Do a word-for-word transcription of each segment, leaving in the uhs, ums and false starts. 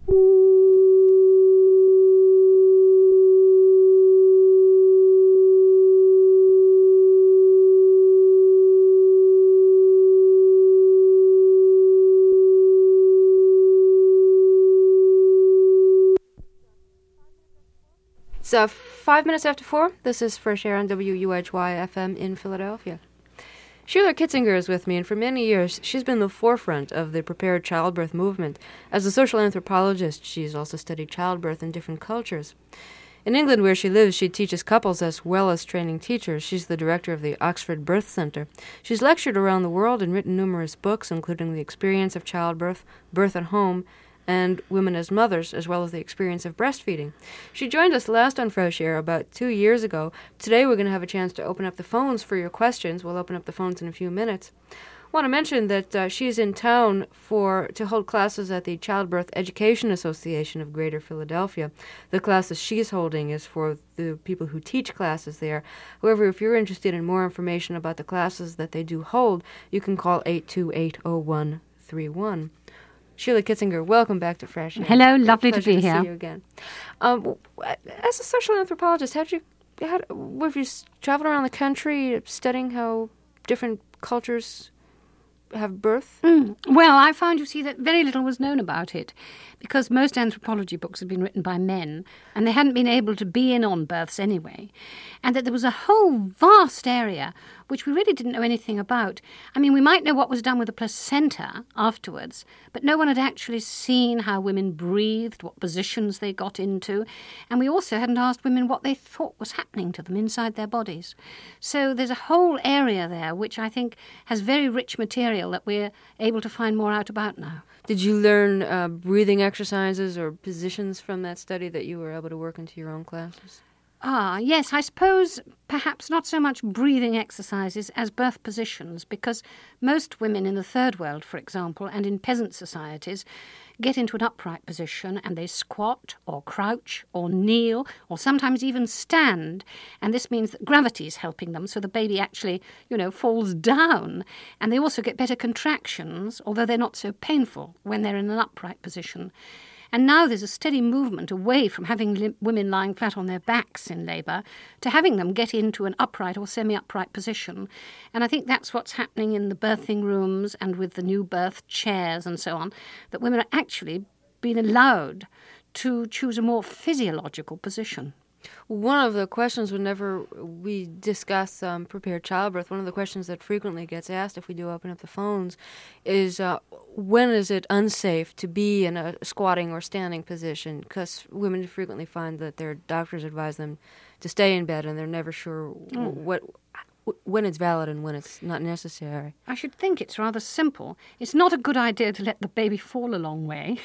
It's uh, five minutes after four. This is Fresh Air on W U H Y F M in Philadelphia. Sheila Kitzinger is with me, and for many years she's been the forefront of the prepared childbirth movement. As a social anthropologist, she's also studied childbirth in different cultures. In England, where she lives, she teaches couples as well as training teachers. She's the director of the Oxford Birth Centre. She's lectured around the world and written numerous books, including The Experience of Childbirth, Birth at Home, and Women as Mothers, as well as the experience of breastfeeding. She joined us last on Fresh Air about two years ago. Today we're going to have a chance to open up the phones for your questions. We'll open up the phones in a few minutes. I want to mention that uh, she's in town for to hold classes at the Childbirth Education Association of Greater Philadelphia. The classes she's holding is for the people who teach classes there. However, if you're interested in more information about the classes that they do hold, you can call eight two eight, oh one three one. Sheila Kitzinger, welcome back to Fresh Air. Hello, lovely to be to here. See you again. Um, as a social anthropologist, how did you, how, have you traveled around the country studying how different cultures have birth? Mm. Well, I found, you see, that very little was known about it because most anthropology books had been written by men and they hadn't been able to be in on births anyway, and that there was a whole vast area which we really didn't know anything about. I mean, we might know what was done with the placenta afterwards, but no one had actually seen how women breathed, what positions they got into, and we also hadn't asked women what they thought was happening to them inside their bodies. So there's a whole area there which I think has very rich material that we're able to find more out about now. Did you learn uh, breathing exercises or positions from that study that you were able to work into your own classes? Ah, yes, I suppose perhaps not so much breathing exercises as birth positions, because most women in the third world, for example, and in peasant societies, get into an upright position and they squat or crouch or kneel or sometimes even stand, and this means that gravity is helping them, so the baby actually, you know, falls down, and they also get better contractions, although they're not so painful when they're in an upright position. And now there's a steady movement away from having li- women lying flat on their backs in labour to having them get into an upright or semi-upright position. And I think that's what's happening in the birthing rooms and with the new birth chairs and so on, that women are actually being allowed to choose a more physiological position. One of the questions whenever we discuss um, prepared childbirth, one of the questions that frequently gets asked if we do open up the phones is uh, when is it unsafe to be in a squatting or standing position? Because women frequently find that their doctors advise them to stay in bed and they're never sure mm. what when it's valid and when it's not necessary. I should think it's rather simple. It's not a good idea to let the baby fall a long way.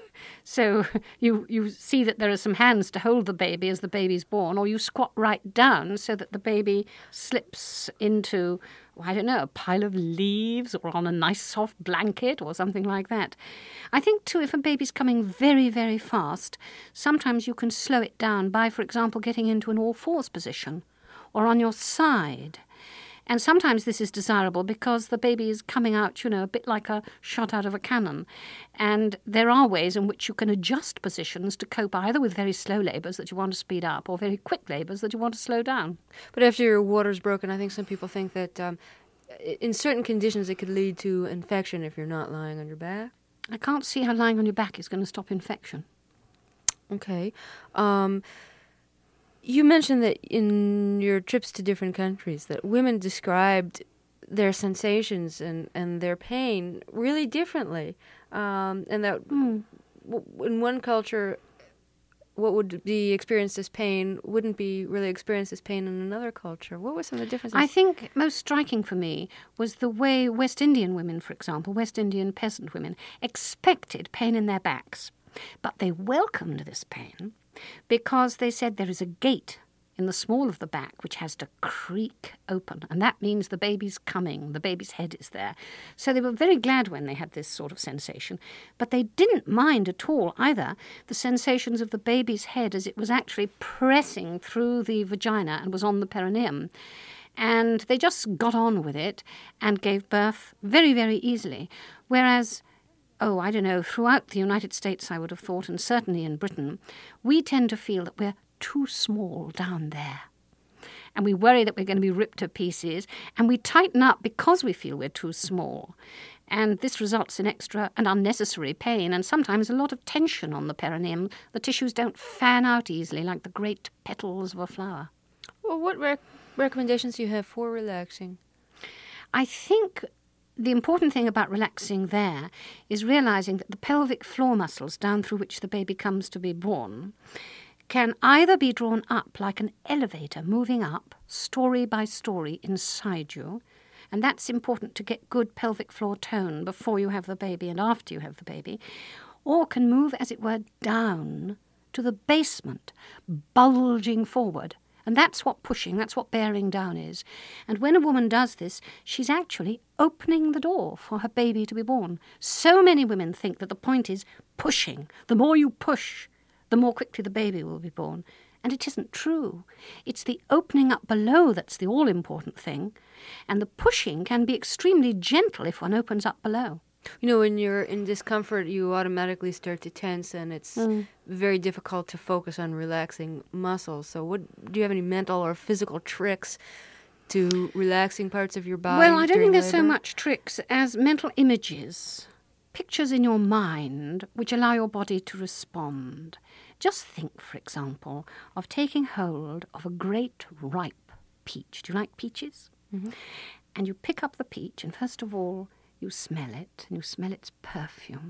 So you you see that there are some hands to hold the baby as the baby's born, or you squat right down so that the baby slips into, I don't know, a pile of leaves or on a nice soft blanket or something like that. I think, too, if a baby's coming very, very fast, sometimes you can slow it down by, for example, getting into an all-fours position or on your side. And sometimes this is desirable because the baby is coming out, you know, a bit like a shot out of a cannon. And there are ways in which you can adjust positions to cope either with very slow labours that you want to speed up or very quick labours that you want to slow down. But after your water's broken, I think some people think that um, in certain conditions it could lead to infection if you're not lying on your back. I can't see how lying on your back is going to stop infection. Okay. Um... You mentioned that in your trips to different countries that women described their sensations and, and their pain really differently. Um, and that mm. w- in one culture, what would be experienced as pain wouldn't be really experienced as pain in another culture. What were some of the differences? I think most striking for me was the way West Indian women, for example, West Indian peasant women, expected pain in their backs. But they welcomed this pain because they said there is a gate in the small of the back which has to creak open, and that means the baby's coming, the baby's head is there. So they were very glad when they had this sort of sensation, but they didn't mind at all either the sensations of the baby's head as it was actually pressing through the vagina and was on the perineum. And they just got on with it and gave birth very, very easily, whereas oh, I don't know, throughout the United States, I would have thought, and certainly in Britain, we tend to feel that we're too small down there. And we worry that we're going to be ripped to pieces, and we tighten up because we feel we're too small. And this results in extra and unnecessary pain, and sometimes a lot of tension on the perineum. The tissues don't fan out easily like the great petals of a flower. Well, what rec- recommendations do you have for relaxing? I think the important thing about relaxing there is realizing that the pelvic floor muscles down through which the baby comes to be born can either be drawn up like an elevator moving up, story by story, inside you, and that's important to get good pelvic floor tone before you have the baby and after you have the baby, or can move, as it were, down to the basement, bulging forward. And that's what pushing, that's what bearing down is. And when a woman does this, she's actually opening the door for her baby to be born. So many women think that the point is pushing. The more you push, the more quickly the baby will be born. And it isn't true. It's the opening up below that's the all-important thing. And the pushing can be extremely gentle if one opens up below. You know, when you're in discomfort, you automatically start to tense, and it's mm. very difficult to focus on relaxing muscles. So what do you have any mental or physical tricks to relaxing parts of your body? Well, I don't think there's labor? so much tricks as mental images, pictures in your mind which allow your body to respond. Just think, for example, of taking hold of a great ripe peach. Do you like peaches? Mm-hmm. And you pick up the peach, and first of all, you smell it, and you smell its perfume.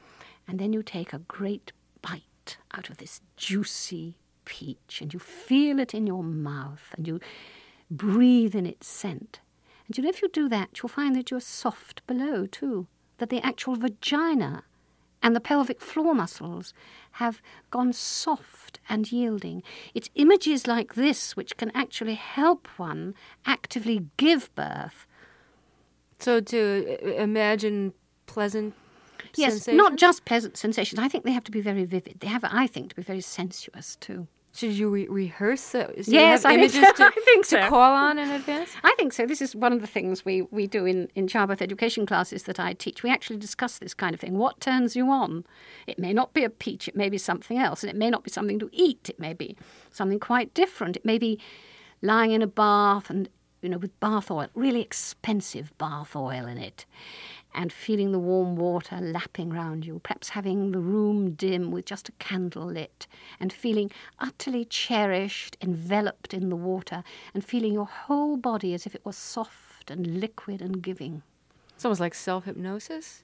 And then you take a great bite out of this juicy peach, and you feel it in your mouth, and you breathe in its scent. And you know, if you do that, you'll find that you're soft below, too, that the actual vagina and the pelvic floor muscles have gone soft and yielding. It's images like this which can actually help one actively give birth. So to imagine pleasant yes, sensations? Not just pleasant sensations. I think they have to be very vivid. They have, I think, to be very sensuous too. Should you re- rehearse? Uh, so yes, you have I images think so. to, I think so. to call on in advance? I think so. This is one of the things we, we do in, in childbirth education classes that I teach. We actually discuss this kind of thing. What turns you on? It may not be a peach. It may be something else. And it may not be something to eat. It may be something quite different. It may be lying in a bath and, you know, with bath oil, really expensive bath oil in it, and feeling the warm water lapping round you, perhaps having the room dim with just a candle lit, and feeling utterly cherished, enveloped in the water, and feeling your whole body as if it was soft and liquid and giving. It's almost like self-hypnosis?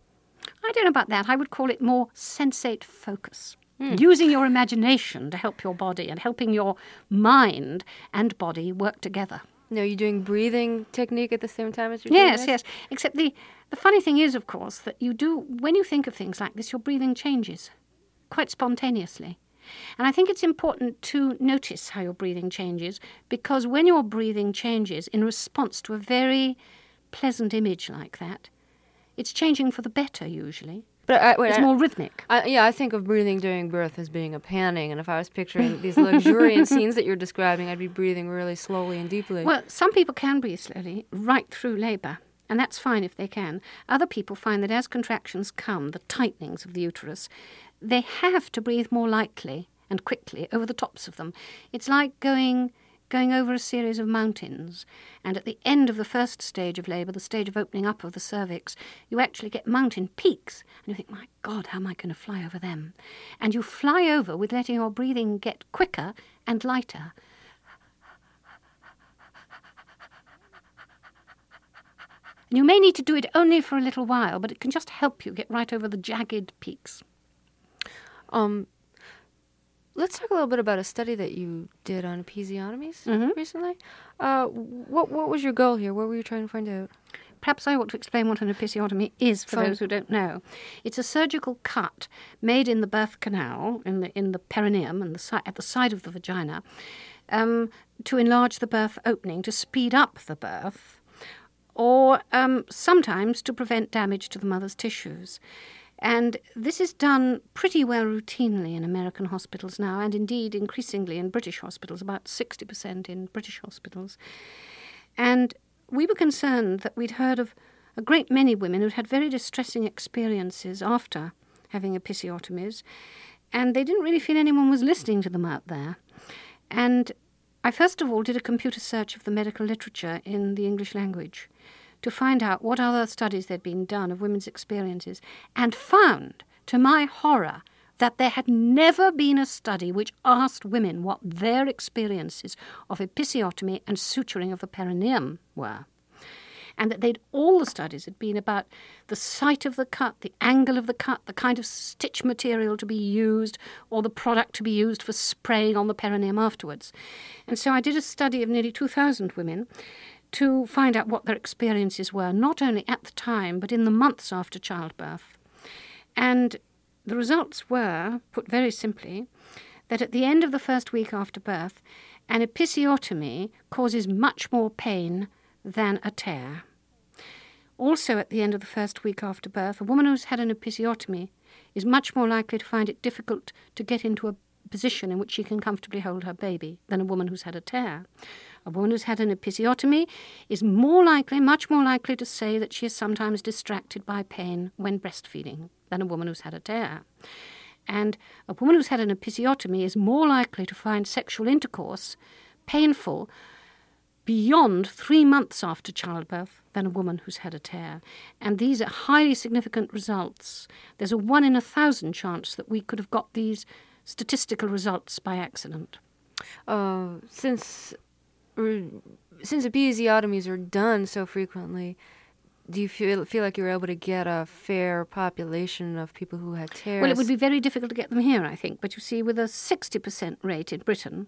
I don't know about that. I would call it more sensate focus. Mm. Using your imagination to help your body and helping your mind and body work together. Now, are you doing breathing technique at the same time as you're doing Yes, this? yes. Except the, the funny thing is, of course, that you do, when you think of things like this, your breathing changes quite spontaneously. And I think it's important to notice how your breathing changes, because when your breathing changes in response to a very pleasant image like that, it's changing for the better usually. But I, wait, it's I, more rhythmic. I, yeah, I think of breathing during birth as being a panning, and if I was picturing these luxuriant scenes that you're describing, I'd be breathing really slowly and deeply. Well, some people can breathe slowly right through labour, and that's fine if they can. Other people find that as contractions come, the tightenings of the uterus, they have to breathe more lightly and quickly over the tops of them. It's like going... going over a series of mountains, and at the end of the first stage of labour, the stage of opening up of the cervix, you actually get mountain peaks, and you think, my God, how am I going to fly over them? And you fly over with letting your breathing get quicker and lighter. And you may need to do it only for a little while, but it can just help you get right over the jagged peaks. Um... Let's talk a little bit about a study that you did on episiotomies mm-hmm. recently. Uh, what what was your goal here? What were you trying to find out? Perhaps I ought to explain what an episiotomy is for Fine. those who don't know. It's a surgical cut made in the birth canal, in the in the perineum, and the si- at the side of the vagina, um, to enlarge the birth opening, to speed up the birth, or um, sometimes to prevent damage to the mother's tissues. And this is done pretty well routinely in American hospitals now, and indeed increasingly in British hospitals, about sixty percent in British hospitals. And we were concerned that we'd heard of a great many women who'd had very distressing experiences after having episiotomies, and they didn't really feel anyone was listening to them out there. And I first of all did a computer search of the medical literature in the English language to find out what other studies there'd been done of women's experiences, and found, to my horror, that there had never been a study which asked women what their experiences of episiotomy and suturing of the perineum were. And that they'd all the studies had been about the site of the cut, the angle of the cut, the kind of stitch material to be used, or the product to be used for spraying on the perineum afterwards. And so I did a study of nearly two thousand women to find out what their experiences were, not only at the time, but in the months after childbirth. And the results were, put very simply, that at the end of the first week after birth, an episiotomy causes much more pain than a tear. Also, at the end of the first week after birth, a woman who's had an episiotomy is much more likely to find it difficult to get into a position in which she can comfortably hold her baby than a woman who's had a tear. A woman who's had an episiotomy is more likely, much more likely to say that she is sometimes distracted by pain when breastfeeding than a woman who's had a tear. And a woman who's had an episiotomy is more likely to find sexual intercourse painful beyond three months after childbirth than a woman who's had a tear. And these are highly significant results. There's a one in a thousand chance that we could have got these statistical results by accident. Uh, since since episiotomies are done so frequently, do you feel feel like you were able to get a fair population of people who had tears? Well, it would be very difficult to get them here, I think. But you see, with a sixty percent rate in Britain,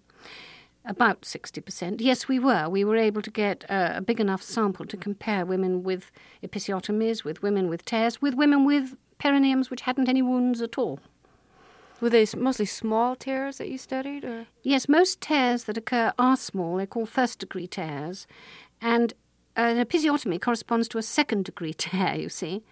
about sixty percent, yes, we were. We were able to get uh, a big enough sample to compare women with episiotomies, with women with tears, with women with perineums which hadn't any wounds at all. Were they mostly small tears that you studied? Or? Yes, most tears that occur are small. They're called first-degree tears. And an episiotomy corresponds to a second-degree tear, you see.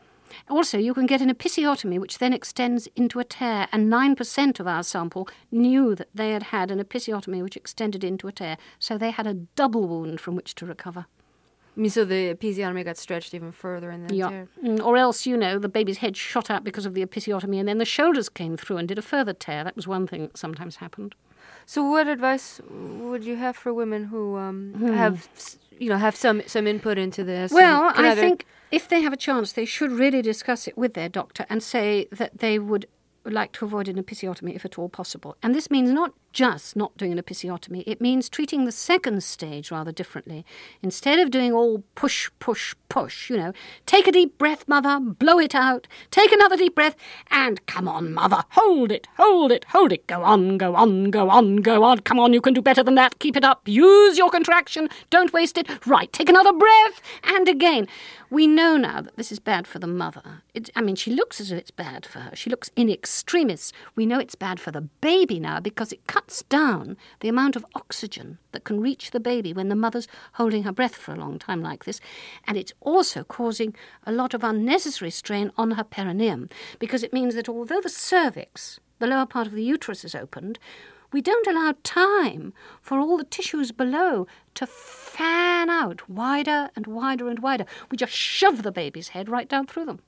Also, you can get an episiotomy which then extends into a tear, and nine percent of our sample knew that they had had an episiotomy which extended into a tear, so they had a double wound from which to recover. I mean, so the episiotomy got stretched even further in the yeah. tear? Mm, or else, you know, the baby's head shot out because of the episiotomy, and then the shoulders came through and did a further tear. That was one thing that sometimes happened. So what advice would you have for women who um, hmm. have, you know, have some, some input into this? Well, and, and I either... think if they have a chance, they should really discuss it with their doctor and say that they would like to avoid an episiotomy if at all possible. And this means not just not doing an episiotomy, it means treating the second stage rather differently. Instead of doing all push, push, push, you know, take a deep breath, mother, blow it out, take another deep breath, and come on, mother, hold it, hold it, hold it, go on, go on, go on, go on, come on, you can do better than that, keep it up, use your contraction, don't waste it, right, take another breath, and again. We know now that this is bad for the mother. It, I mean, she looks as if it's bad for her. She looks in extremis. We know it's bad for the baby now because it cuts down the amount of oxygen that can reach the baby when the mother's holding her breath for a long time like this. And it's also causing a lot of unnecessary strain on her perineum because it means that although the cervix, the lower part of the uterus, is opened, we don't allow time for all the tissues below to fan out wider and wider and wider. We just shove the baby's head right down through them.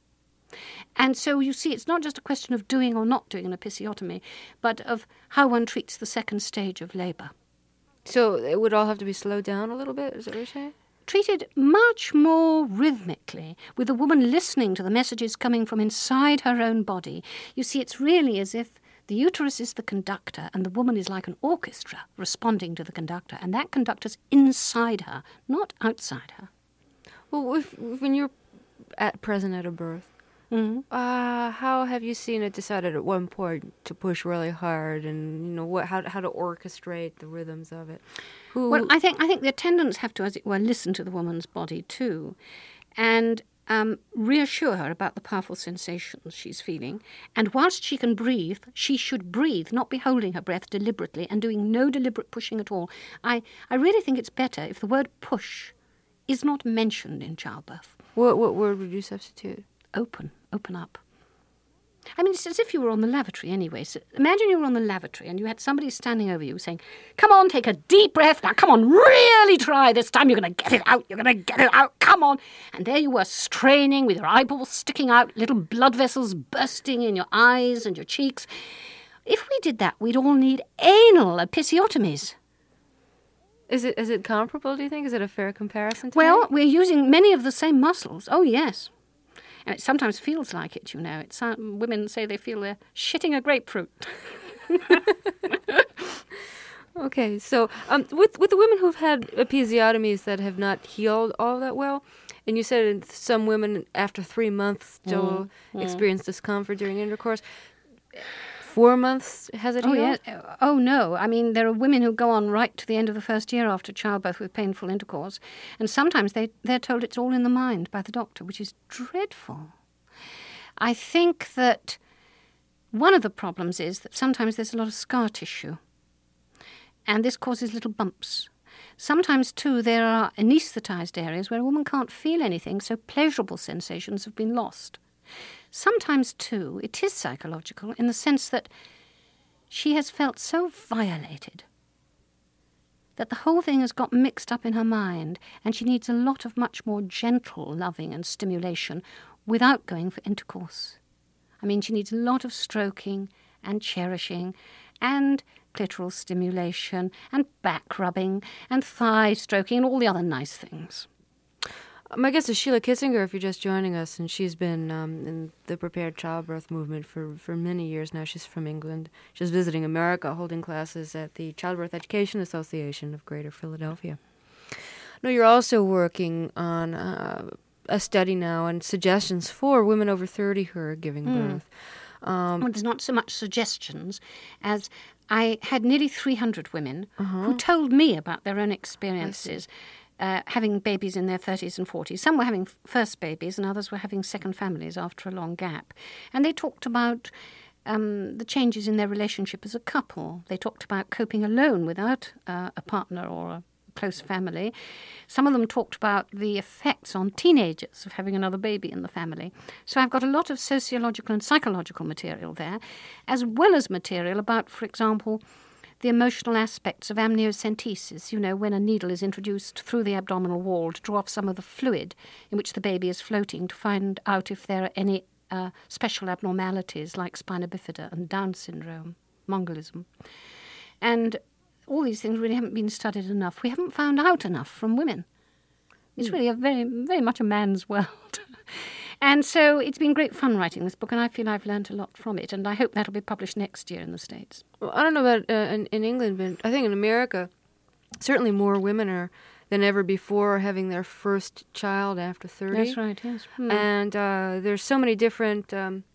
And so you see, it's not just a question of doing or not doing an episiotomy, but of how one treats the second stage of labour. So it would all have to be slowed down a little bit, is that what you're saying? Treated much more rhythmically, with the woman listening to the messages coming from inside her own body. You see, it's really as if the uterus is the conductor and the woman is like an orchestra responding to the conductor, and that conductor's inside her, not outside her. Well, if, when you're at present at a birth, mm-hmm. uh, how have you seen it decided at one point to push really hard, and you know what, how how to orchestrate the rhythms of it? Who... Well, I think I think the attendants have to, as it were, listen to the woman's body too, and Um, reassure her about the powerful sensations she's feeling. And whilst she can breathe, she should breathe, not be holding her breath deliberately and doing no deliberate pushing at all. I, I really think it's better if the word push is not mentioned in childbirth. What, what word would you substitute? Open. Open up. I mean, it's as if you were on the lavatory anyway. So imagine you were on the lavatory and you had somebody standing over you saying, come on, take a deep breath. Now, come on, really try. This time you're going to get it out. You're going to get it out. Come on. And there you were straining with your eyeballs sticking out, little blood vessels bursting in your eyes and your cheeks. If we did that, we'd all need anal episiotomies. Is it is it comparable, do you think? Is it a fair comparison to Well, make? we're using many of the same muscles. Oh, yes. And it sometimes feels like it, you know. It's, uh, women say they feel they're shitting a grapefruit. Okay, so um, with with the women who've had episiotomies that have not healed all that well, and you said some women after three months still Mm, mm. experience discomfort during intercourse. Four months has it Oh, healed? yeah. Oh, no. I mean, there are women who go on right to the end of the first year after childbirth with painful intercourse, and sometimes they, they're told it's all in the mind by the doctor, which is dreadful. I think that one of the problems is that sometimes there's a lot of scar tissue, and this causes little bumps. Sometimes, too, there are anaesthetized areas where a woman can't feel anything, so pleasurable sensations have been lost. Sometimes, too, it is psychological in the sense that she has felt so violated that the whole thing has got mixed up in her mind, and she needs a lot of much more gentle loving and stimulation without going for intercourse. I mean, she needs a lot of stroking and cherishing and clitoral stimulation and back rubbing and thigh stroking and all the other nice things. My guest is Sheila Kitzinger, if you're just joining us, and she's been um, in the prepared childbirth movement for, for many years now. She's from England. She's visiting America, holding classes at the Childbirth Education Association of Greater Philadelphia. No, you're also working on uh, a study now and suggestions for women over thirty who are giving Mm. birth. Um, Well, there's not so much suggestions as I had nearly three hundred women Uh-huh. who told me about their own experiences uh, having babies in their thirties and forties. Some were having f- first babies and others were having second families after a long gap. And they talked about um, the changes in their relationship as a couple. They talked about coping alone without uh, a partner or a close family. Some of them talked about the effects on teenagers of having another baby in the family. So I've got a lot of sociological and psychological material there, as well as material about, for example, the emotional aspects of amniocentesis, you know, when a needle is introduced through the abdominal wall to draw off some of the fluid in which the baby is floating to find out if there are any uh, special abnormalities like spina bifida and Down syndrome, Mongolism. And all these things really haven't been studied enough. We haven't found out enough from women. It's really a very, very much a man's world. And so it's been great fun writing this book, and I feel I've learnt a lot from it, and I hope that'll be published next year in the States. Well, I don't know about uh, in, in England, but I think in America, certainly more women are than ever before having their first child after thirty. That's right, yes. Hmm. And uh, there's so many different, um,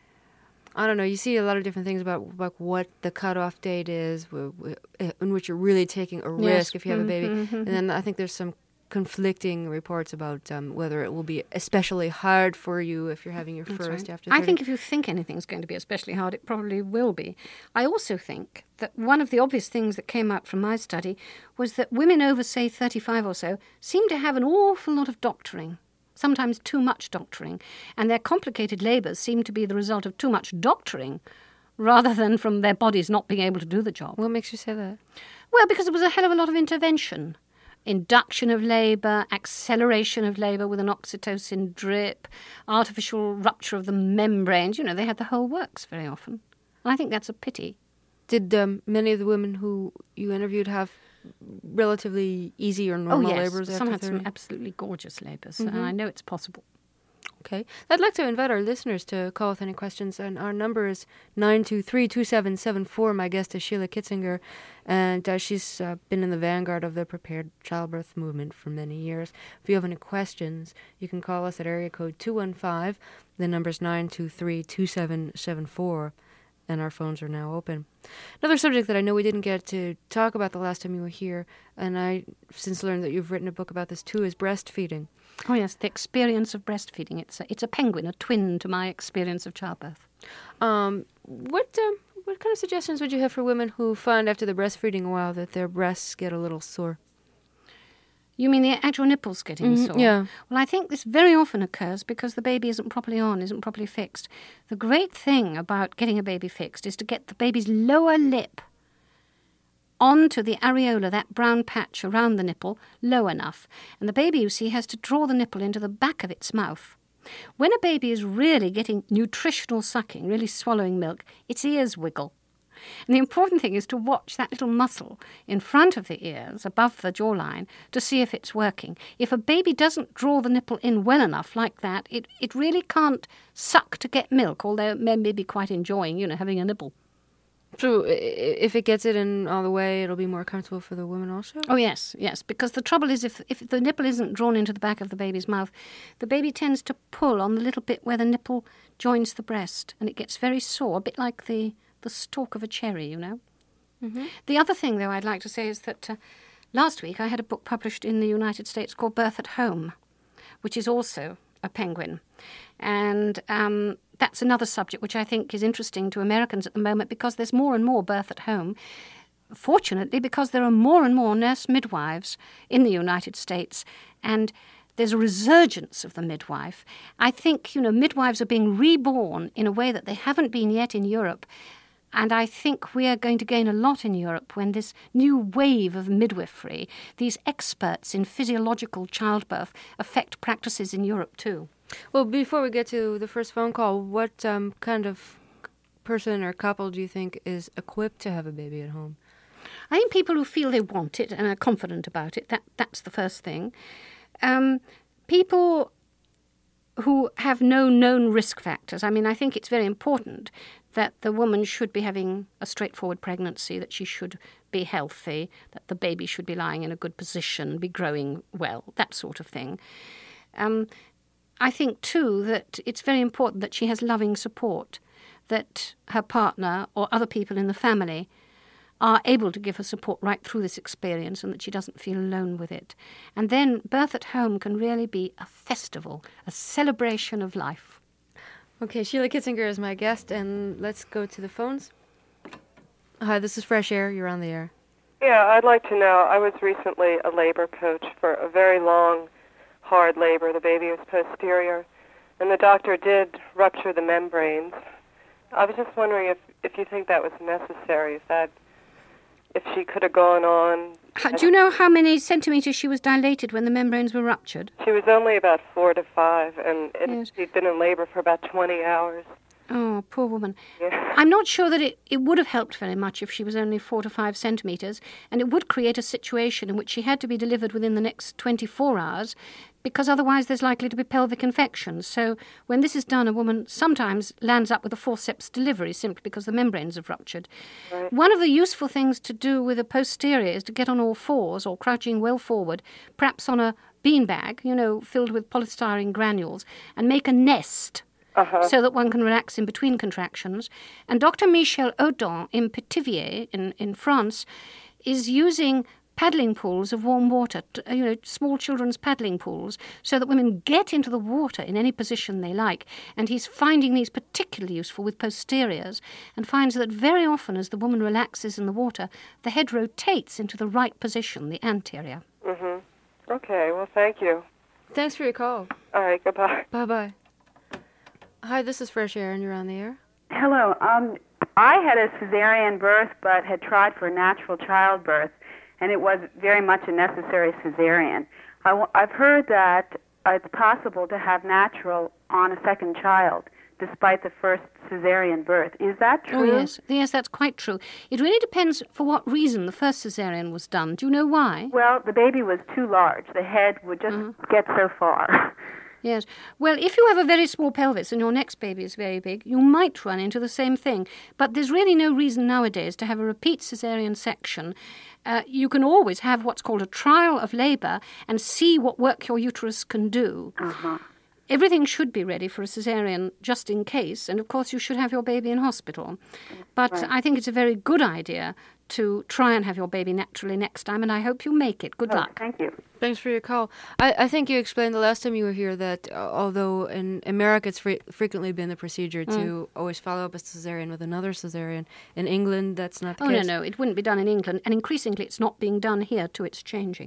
I don't know, you see a lot of different things about like what the cutoff date is, w- w- in which you're really taking a Yes. risk if you have a baby. Mhm, mhm. And then I think there's some conflicting reports about um, whether it will be especially hard for you if you're having your That's first right. after thirty. I think if you think anything's going to be especially hard, it probably will be. I also think that one of the obvious things that came out from my study was that women over, say, thirty-five or so seem to have an awful lot of doctoring, sometimes too much doctoring, and their complicated labours seem to be the result of too much doctoring rather than from their bodies not being able to do the job. What makes you say that? Well, because there was a hell of a lot of intervention. Induction of labour, acceleration of labour with an oxytocin drip, artificial rupture of the membranes. You know, they had the whole works very often. And I think that's a pity. Did um, many of the women who you interviewed have relatively easy or normal oh, yes. labours Some after had thirty? some absolutely gorgeous labours, Mhm. and I know it's possible. Okay. I'd like to invite our listeners to call with any questions, and our number is nine two three, two seven seven four. My guest is Sheila Kitzinger, and uh, she's uh, been in the vanguard of the prepared childbirth movement for many years. If you have any questions, you can call us at area code two one five. The number's nine two three, two seven seven four, and our phones are now open. Another subject that I know we didn't get to talk about the last time you were here, and I since learned that you've written a book about this too, is breastfeeding. Oh, yes, the experience of breastfeeding. It's a, it's a penguin, a twin to my experience of childbirth. Um, what um, what kind of suggestions would you have for women who find after the breastfeeding a while that their breasts get a little sore? You mean the actual nipples getting Mhm, sore? yeah. Well, I think this very often occurs because the baby isn't properly on, isn't properly fixed. The great thing about getting a baby fixed is to get the baby's lower lip onto the areola, that brown patch around the nipple, low enough. And the baby, you see, has to draw the nipple into the back of its mouth. When a baby is really getting nutritional sucking, really swallowing milk, its ears wiggle. And the important thing is to watch that little muscle in front of the ears, above the jawline, to see if it's working. If a baby doesn't draw the nipple in well enough like that, it, it really can't suck to get milk, although it may be quite enjoying, you know, having a nibble. So i- i- if it gets it in all the way, it'll be more comfortable for the woman also? Oh, yes, yes, because the trouble is if, if the nipple isn't drawn into the back of the baby's mouth, the baby tends to pull on the little bit where the nipple joins the breast, and it gets very sore, a bit like the, the stalk of a cherry, you know. Mm-hmm. The other thing, though, I'd like to say is that uh, last week I had a book published in the United States called Birth at Home, which is also a penguin. And um, that's another subject which I think is interesting to Americans at the moment because there's more and more birth at home. Fortunately, because there are more and more nurse midwives in the United States, and there's a resurgence of the midwife. I think, you know, midwives are being reborn in a way that they haven't been yet in Europe. And I think we are going to gain a lot in Europe when this new wave of midwifery, these experts in physiological childbirth, affect practices in Europe too. Well, before we get to the first phone call, what um, kind of person or couple do you think is equipped to have a baby at home? I think people who feel they want it and are confident about it, that, that's the first thing. Um, people who have no known risk factors. I mean, I think it's very important that the woman should be having a straightforward pregnancy, that she should be healthy, that the baby should be lying in a good position, be growing well, that sort of thing. Um, I think, too, that it's very important that she has loving support, that her partner or other people in the family are able to give her support right through this experience and that she doesn't feel alone with it. And then birth at home can really be a festival, a celebration of life. Okay, Sheila Kitzinger is my guest, and let's go to the phones. Hi, this is Fresh Air. You're on the air. Yeah, I'd like to know, I was recently a labor coach for a very long, hard labor. The baby was posterior, and the doctor did rupture the membranes. I was just wondering if, if you think that was necessary, if that, if she could have gone on. How, do you know how many centimetres she was dilated when the membranes were ruptured? She was only about four to five, and it, Yes. she'd been in labor for about twenty hours. Oh, poor woman. Yeah. I'm not sure that it, it would have helped very much if she was only four to five centimetres, and it would create a situation in which she had to be delivered within the next twenty-four hours, because otherwise there's likely to be pelvic infections. So when this is done, a woman sometimes lands up with a forceps delivery simply because the membranes have ruptured. Right. One of the useful things to do with a posterior is to get on all fours or crouching well forward, perhaps on a beanbag, you know, filled with polystyrene granules, and make a nest. Uh-huh. So that one can relax in between contractions. And Doctor Michel Audin in Pithiviers in, in France is using paddling pools of warm water, to, you know, small children's paddling pools, so that women get into the water in any position they like. And he's finding these particularly useful with posteriors, and finds that very often as the woman relaxes in the water, the head rotates into the right position, the anterior. Mm-hmm. Okay, well, thank you. Thanks for your call. All right, goodbye. Bye-bye. Hi, this is Fresh Air, and you're on the air. Hello. Um, I had a cesarean birth, but had tried for natural childbirth, and it was very much a necessary cesarean. I w- I've heard that it's possible to have natural on a second child, despite the first cesarean birth. Is that true? Oh, yes. Yes, that's quite true. It really depends for what reason the first cesarean was done. Do you know why? Well, the baby was too large. The head would just Uh-huh. get so far. Yes. Well, if you have a very small pelvis and your next baby is very big, you might run into the same thing. But there's really no reason nowadays to have a repeat caesarean section. Uh, you can always have what's called a trial of labour and see what work your uterus can do. Uh-huh. Everything should be ready for a caesarean just in case, and of course you should have your baby in hospital. But Right. I think it's a very good idea to try and have your baby naturally next time, and I hope you make it. Good Oh, luck. thank you. Thanks for your call. I, I think you explained the last time you were here that uh, although in America it's fre- frequently been the procedure to always follow up a cesarean with another cesarean, in England that's not the Oh, case. no, no, it wouldn't be done in England, and increasingly it's not being done here, too. It's changing.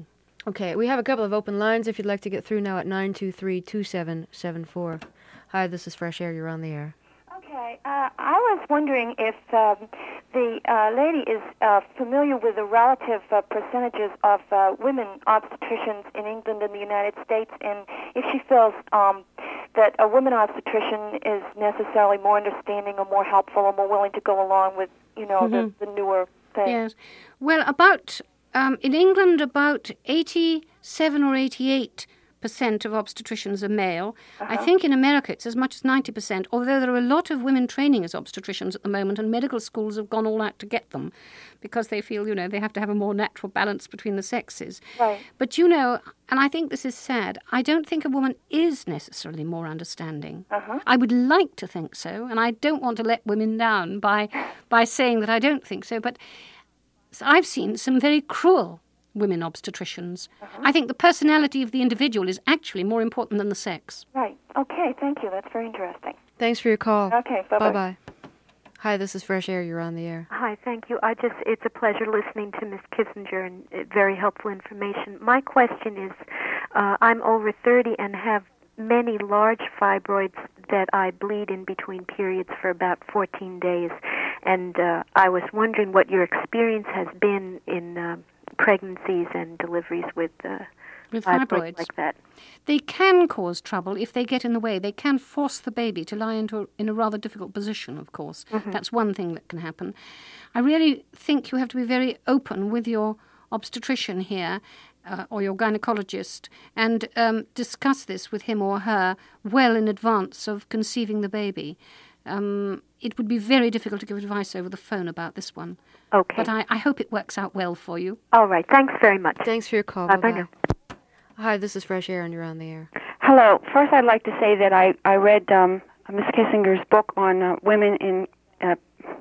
Okay, we have a couple of open lines if you'd like to get through now at nine two three, two seven seven four. Hi, this is Fresh Air. You're on the air. Okay, uh, I was wondering if um, the uh, lady is uh, familiar with the relative uh, percentages of uh, women obstetricians in England and the United States, and if she feels um, that a woman obstetrician is necessarily more understanding or more helpful or more willing to go along with, you know, mm-hmm. the, the newer things. Yes. Well, about, um, in England, about eighty-seven or eighty-eight percent of obstetricians are male. Uh-huh. I think in America it's as much as ninety percent, although there are a lot of women training as obstetricians at the moment, and medical schools have gone all out to get them because they feel, you know, they have to have a more natural balance between the sexes. Right. But, you know, and I think this is sad, I don't think a woman is necessarily more understanding. Uh-huh. I would like to think so, and I don't want to let women down by, by saying that I don't think so, but I've seen some very cruel women obstetricians. Uh-huh. I think the personality of the individual is actually more important than the sex. Right. Okay, thank you. That's very interesting. Thanks for your call. Okay, bye-bye. Bye-bye. Hi, this is Fresh Air. You're on the air. Hi, thank you. I just, it's a pleasure listening to Miss Kissinger and uh, very helpful information. My question is, uh, I'm over thirty and have many large fibroids that I bleed in between periods for about fourteen days. And uh, I was wondering what your experience has been in uh, pregnancies and deliveries with, uh, with fibroids. fibroids like that. They can cause trouble if they get in the way. They can force the baby to lie into a, in a rather difficult position, of course. Mm-hmm. That's one thing that can happen. I really think you have to be very open with your obstetrician here uh, or your gynecologist and um, discuss this with him or her well in advance of conceiving the baby. Um, it would be very difficult to give advice over the phone about this one. Okay. But I, I hope it works out well for you. All right. Thanks very much. Thanks for your call. Bye-bye. Bye-bye. Hi, this is Fresh Air, and you're on the air. Hello. First, I'd like to say that I, I read um, Miss Kissinger's book on uh, women in uh,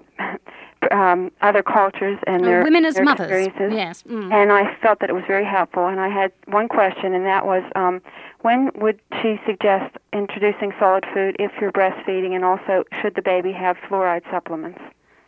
um, other cultures and oh, their, women as their mothers. experiences. Yes. Mm. And I felt that it was very helpful. And I had one question, and that was, um, when would she suggest introducing solid food if you're breastfeeding, and also should the baby have fluoride supplements?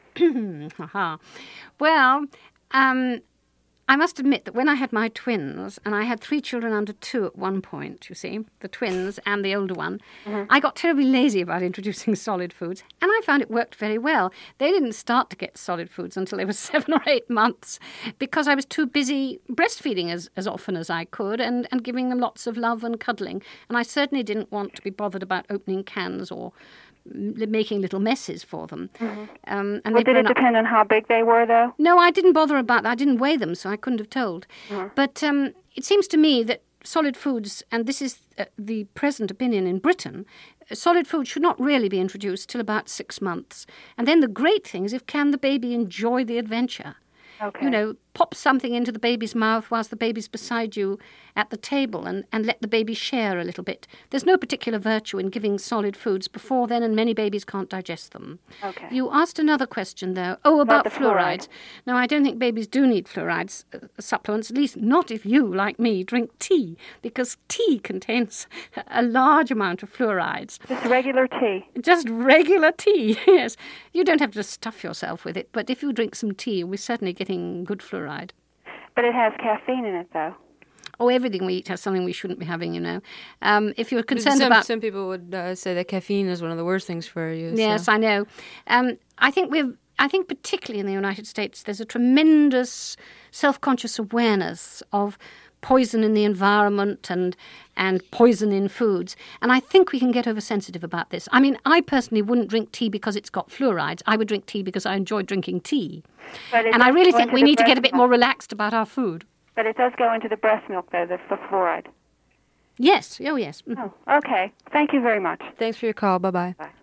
Well, um, I must admit that when I had my twins, and I had three children under two at one point, you see, the twins and the older one, mm-hmm. I got terribly lazy about introducing solid foods, and I found it worked very well. They didn't start to get solid foods until they were seven or eight months because I was too busy breastfeeding as, as often as I could and, and giving them lots of love and cuddling. And I certainly didn't want to be bothered about opening cans or making little messes for them. Mm-hmm. Um, and well, did it depend up... on how big they were, though? No, I didn't bother about that. I didn't weigh them, so I couldn't have told. Mm-hmm. But um, it seems to me that solid foods, and this is uh, the present opinion in Britain, uh, solid food should not really be introduced till about six months. And then the great thing is if can the baby enjoy the adventure. Okay. You know, pop something into the baby's mouth whilst the baby's beside you at the table and, and let the baby share a little bit. There's no particular virtue in giving solid foods before then, and many babies can't digest them. Okay. You asked another question, though. Oh, about, about fluorides. Fluoride. No, I don't think babies do need fluorides uh, supplements, at least not if you, like me, drink tea, because tea contains a large amount of fluorides. Just regular tea? Just regular tea, yes. You don't have to stuff yourself with it, but if you drink some tea, we're certainly getting good fluoride. But it has caffeine in it, though. Oh, everything we eat has something we shouldn't be having, you know. Um, if you're concerned some, about... Some people would uh, say that caffeine is one of the worst things for you. Yes, so. I know. Um, I think we've... I think particularly in the United States, there's a tremendous self-conscious awareness of poison in the environment and and poison in foods. And I think we can get oversensitive about this. I mean, I personally wouldn't drink tea because it's got fluorides. I would drink tea because I enjoy drinking tea. And I really think we need to get a bit more relaxed about our food. But it does go into the breast milk, though, the, the fluoride. Yes. Oh, yes. Oh, okay. Thank you very much. Thanks for your call. Bye-bye. Bye.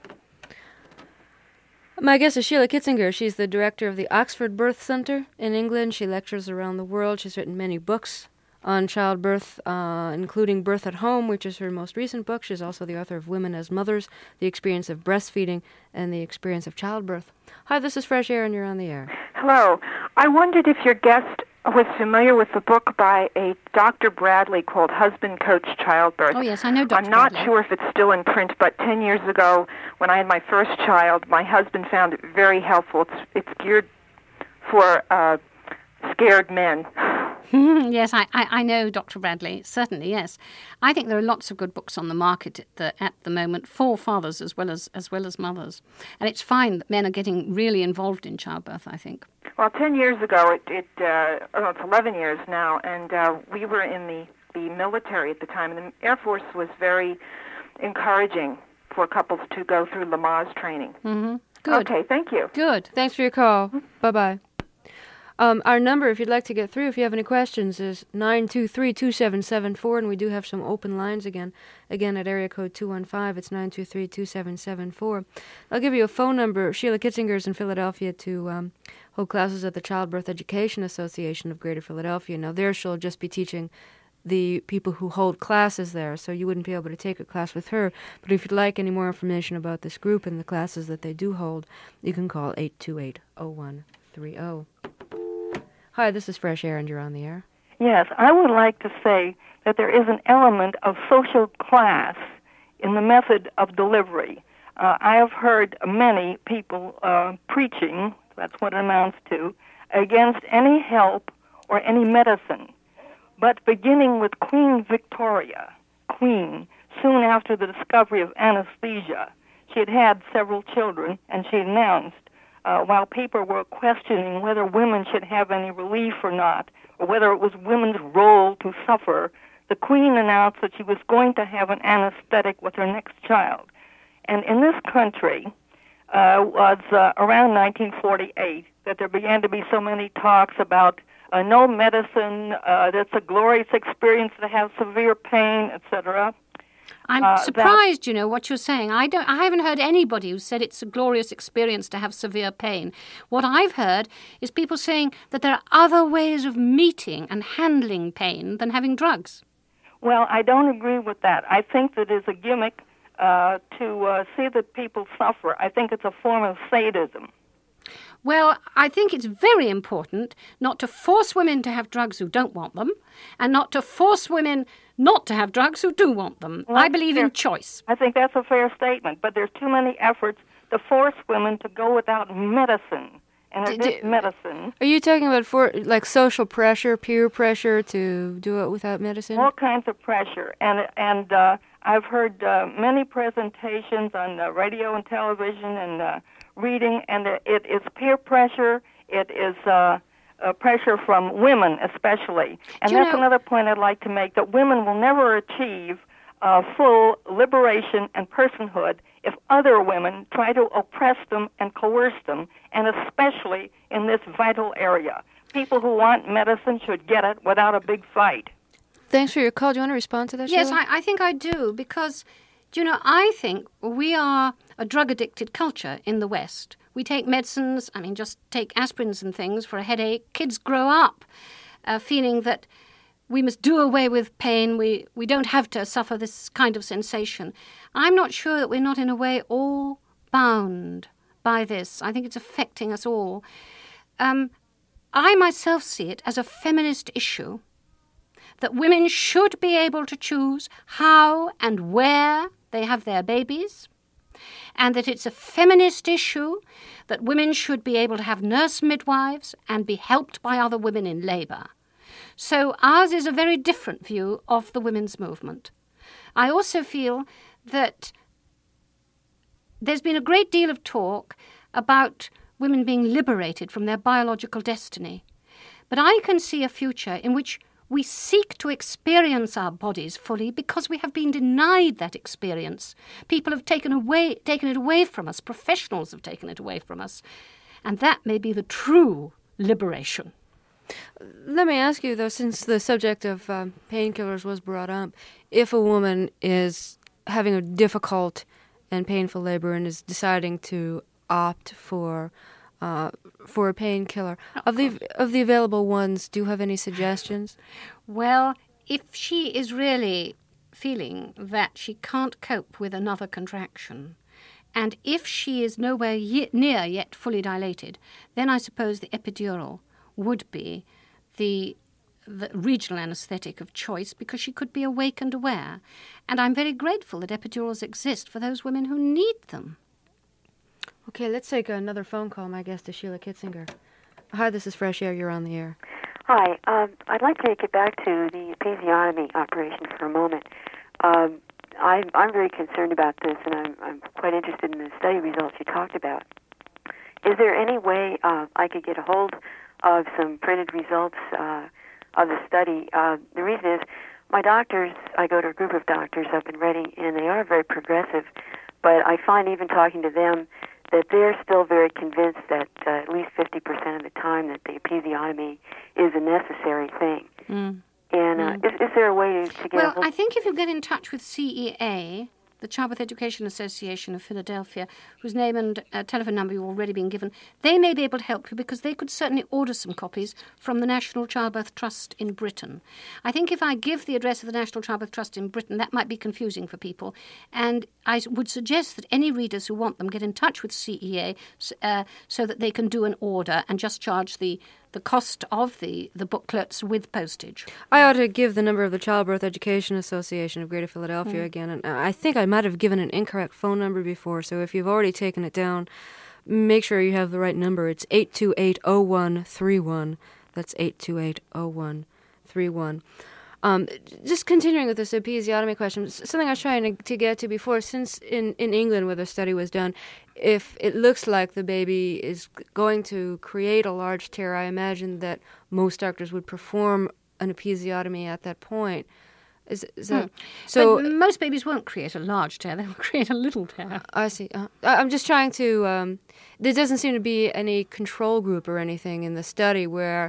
My guest is Sheila Kitzinger. She's the director of the Oxford Birth Centre in England. She lectures around the world. She's written many books on childbirth, uh, including Birth at Home, which is her most recent book. She's also the author of Women as Mothers, The Experience of Breastfeeding, and The Experience of Childbirth. Hi, this is Fresh Air, and you're on the air. Hello. I wondered if your guest was familiar with the book by a Doctor Bradley called Husband Coach Childbirth. Oh, yes, I know Doctor I'm not Bradley. sure if it's still in print, but ten years ago, when I had my first child, my husband found it very helpful. It's, it's geared for uh, scared men. Yes, I, I, I know, Doctor Bradley. Certainly, yes. I think there are lots of good books on the market at the, at the moment for fathers as well as as well as mothers. And it's fine that men are getting really involved in childbirth, I think. Well, ten years ago, it, it uh, oh, it's eleven years now, and uh, we were in the, the military at the time, and the Air Force was very encouraging for couples to go through Lamaze training. Mm-hmm. Good. Okay, thank you. Good. Thanks for your call. Bye-bye. Um, our number, if you'd like to get through, if you have any questions, is nine two three, two seven seven four, and we do have some open lines again. Again, at area code two one five, it's nine two three, two seven seven four. I'll give you a phone number. Sheila Kitzinger's in Philadelphia to um, hold classes at the Childbirth Education Association of Greater Philadelphia. Now, there she'll just be teaching the people who hold classes there, so you wouldn't be able to take a class with her. But if you'd like any more information about this group and the classes that they do hold, you can call eight two eight, oh one three oh. Hi, this is Fresh Air, and you're on the air. Yes, I would like to say that there is an element of social class in the method of delivery. Uh, I have heard many people uh, preaching, that's what it amounts to, against any help or any medicine. But beginning with Queen Victoria, Queen, soon after the discovery of anesthesia, she had had several children, and she announced, Uh, while people were questioning whether women should have any relief or not, or whether it was women's role to suffer, the Queen announced that she was going to have an anesthetic with her next child. And in this country, uh, was uh, around nineteen forty-eight that there began to be so many talks about uh, no medicine, uh, that's a glorious experience to have severe pain, et cetera. I'm uh, surprised, that, you know, what you're saying. I don't. I haven't heard anybody who said it's a glorious experience to have severe pain. What I've heard is people saying that there are other ways of meeting and handling pain than having drugs. Well, I don't agree with that. I think that it's a gimmick uh, to uh, see that people suffer. I think it's a form of sadism. Well, I think it's very important not to force women to have drugs who don't want them, and not to force women not to have drugs who do want them. Well, I believe in choice. I think that's a fair statement, but there's too many efforts to force women to go without medicine. And it is medicine. Are you talking about for like social pressure, peer pressure to do it without medicine? All kinds of pressure. And and uh, I've heard uh, many presentations on uh, radio and television and uh, reading, and it is peer pressure. It is uh, uh, pressure from women especially. And you that's know, another point I'd like to make, that women will never achieve uh, full liberation and personhood if other women try to oppress them and coerce them, and especially in this vital area. People who want medicine should get it without a big fight. Thanks for your call. Do you want to respond to that, Yes, Sheila? I, I think I do, because, do you know, I think we are a drug-addicted culture in the West. We take medicines, I mean, just take aspirins and things for a headache. Kids grow up uh, feeling that we must do away with pain. We, we don't have to suffer this kind of sensation. I'm not sure that we're not, in a way, all bound by this. I think it's affecting us all. Um, I myself see it as a feminist issue, that women should be able to choose how and where they have their babies, and that it's a feminist issue that women should be able to have nurse midwives and be helped by other women in labour. So ours is a very different view of the women's movement. I also feel that there's been a great deal of talk about women being liberated from their biological destiny. But I can see a future in which we seek to experience our bodies fully because we have been denied that experience. People have taken away, taken it away from us. Professionals have taken it away from us. And that may be the true liberation. Let me ask you, though, since the subject of um, painkillers was brought up, if a woman is having a difficult and painful labor and is deciding to opt for uh, for a painkiller, of the of the available ones, do you have any suggestions? Well, if she is really feeling that she can't cope with another contraction, and if she is nowhere ye- near yet fully dilated, then I suppose the epidural would be the, the regional anesthetic of choice, because she could be awake and aware. And I'm very grateful that epidurals exist for those women who need them. Okay, let's take another phone call. My guest is Sheila Kitzinger. Hi, this is Fresh Air. You're on the air. Hi. Um, I'd like to get back to the episiotomy operation for a moment. Um, I'm, I'm very concerned about this, and I'm, I'm quite interested in the study results you talked about. Is there any way uh, I could get a hold of some printed results uh, of the study? Uh, the reason is my doctors, I go to a group of doctors up in Reading, and they are very progressive, but I find even talking to them that they're still very convinced that uh, at least fifty percent of the time that the episiotomy is a necessary thing. Mm. And uh, Mm. is, is there a way to, to get Well, a hold? I think if you get in touch with C E A, the Childbirth Education Association of Philadelphia, whose name and uh, telephone number you've already been given, they may be able to help you because they could certainly order some copies from the National Childbirth Trust in Britain. I think if I give the address of the National Childbirth Trust in Britain, that might be confusing for people. And I would suggest that any readers who want them get in touch with C E A uh, so that they can do an order and just charge the the cost of the, the booklets with postage. I ought to give the number of the Childbirth Education Association of Greater Philadelphia Mm. again. And I think I might have given an incorrect phone number before, so if you've already taken it down, make sure you have the right number. It's eight two eight, oh one three one. That's eight two eight, oh one three one. Um, just continuing with this episiotomy question, something I was trying to, to get to before, since in, in England where the study was done, if it looks like the baby is going to create a large tear, I imagine that most doctors would perform an episiotomy at that point. Is, is that, Hmm. so? But most babies won't create a large tear, they'll create a little tear. I see. Uh, I- I'm just trying to, um, there doesn't seem to be any control group or anything in the study where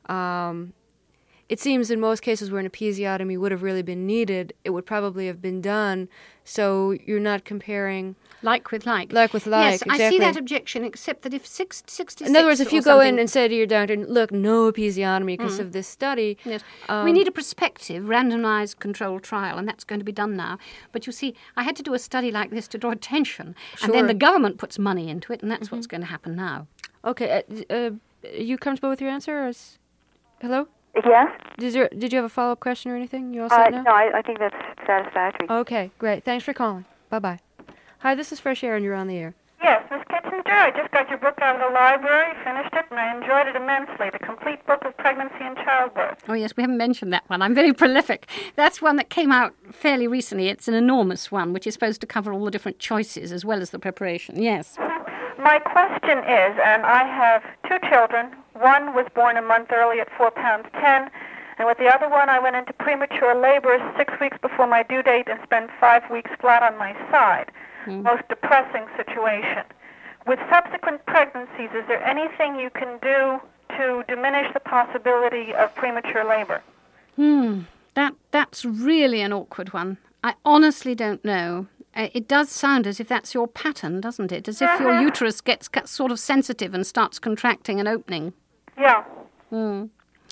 um, it seems in most cases where an episiotomy would have really been needed, it would probably have been done, so you're not comparing... Like with like. Like with like, yes, exactly. I see that objection, except that if six, sixty-six In other words, if or you go in something- and say to your doctor, look, no episiotomy because Mm. of this study... Yes. um, we need a prospective, randomised controlled trial, and that's going to be done now. But you see, I had to do a study like this to draw attention, and then Sure. the government puts money into it, and that's Mm-hmm. what's going to happen now. Okay, uh, uh, you comfortable with your answer? Or is... Hello? Yes? Did you, did you have a follow-up question or anything? You all Uh, set now? no, I, I think that's satisfactory. Okay, great. Thanks for calling. Bye-bye. Hi, this is Fresh Air, and you're on the air. Yes, Miss Kitchener, I just got your book out of the library, finished it, and I enjoyed it immensely. The Complete Book of Pregnancy and Childbirth. Oh, yes, we haven't mentioned that one. I'm very prolific. That's one that came out fairly recently. It's an enormous one, which is supposed to cover all the different choices as well as the preparation. Yes. My question is, and I have two children. One was born a month early at four pounds ten, and with the other one I went into premature labor six weeks before my due date and spent five weeks flat on my side. Mm. Most depressing situation. With subsequent pregnancies, is there anything you can do to diminish the possibility of premature labor? Hmm. That that's really an awkward one. I honestly don't know. Uh, it does sound as if that's your pattern, doesn't it? As if your Uh-huh. uterus gets ca- sort of sensitive and starts contracting and opening. Yeah. Hmm.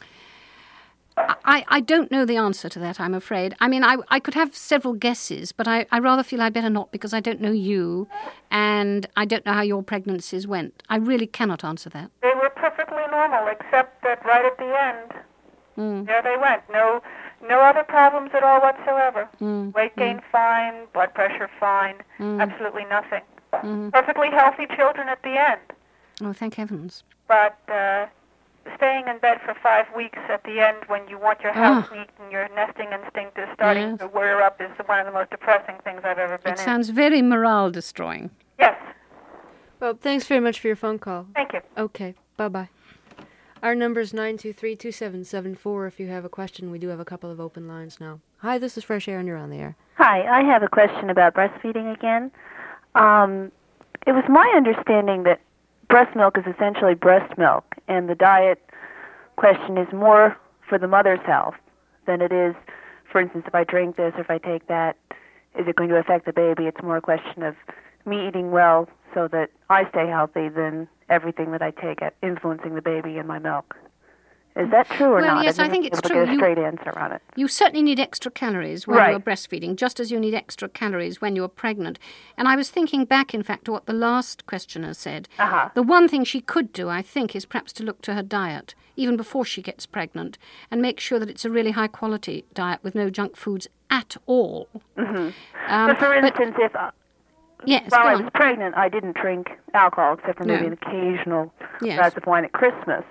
I, I don't know the answer to that, I'm afraid. I mean, I, I could have several guesses, but I, I rather feel I'd better not because I don't know you and I don't know how your pregnancies went. I really cannot answer that. They were perfectly normal, except that right at the end, Mm. there they went. No, no other problems at all whatsoever. Mm. Weight gain fine, blood pressure fine, Mm. absolutely nothing. Mm. Perfectly healthy children at the end, Oh, thank heavens. but uh, staying in bed for five weeks at the end when you want your house Ah. neat and your nesting instinct is starting Yes. to wear up is one of the most depressing things I've ever been It in. sounds very morale destroying. Yes, Well, thanks very much for your phone call. thank you. Okay, bye-bye. Our number is nine two three, two seven seven four if you have a question. We do have a couple of open lines now. Hi, this is Fresh Air, and you're on the air. Hi, I have a question about breastfeeding again. Um, it was my understanding that breast milk is essentially breast milk, and the diet question is more for the mother's health than it is, for instance, if I drink this or if I take that, is it going to affect the baby? It's more a question of me eating well so that I stay healthy than everything that I take at influencing the baby and my milk. Is that true or Well, not? yes, I've I think never it's been able to true. get a You- straight answer on it. You certainly need extra calories when Right. you're breastfeeding, just as you need extra calories when you're pregnant. And I was thinking back, in fact, to what the last questioner said. Uh-huh. The one thing she could do, I think, is perhaps to look to her diet, even before she gets pregnant, and make sure that it's a really high-quality diet with no junk foods at all. Mm-hmm. Um, but for but- instance, if uh, Yes, while go I on. was pregnant, I didn't drink alcohol except for maybe No. an occasional Yes. glass of wine at Christmas.